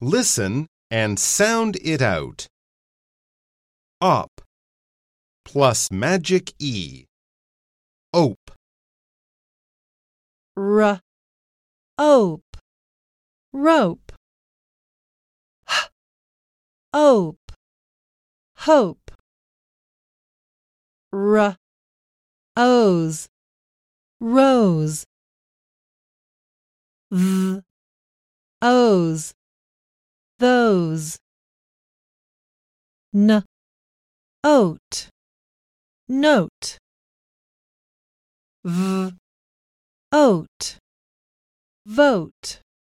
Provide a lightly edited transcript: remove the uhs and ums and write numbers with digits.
Listen and sound it out. Op plus magic E. Ope. Ope, rope. Ope, hope. Ose, rose. O's, those. Oat, note. Oat, vote.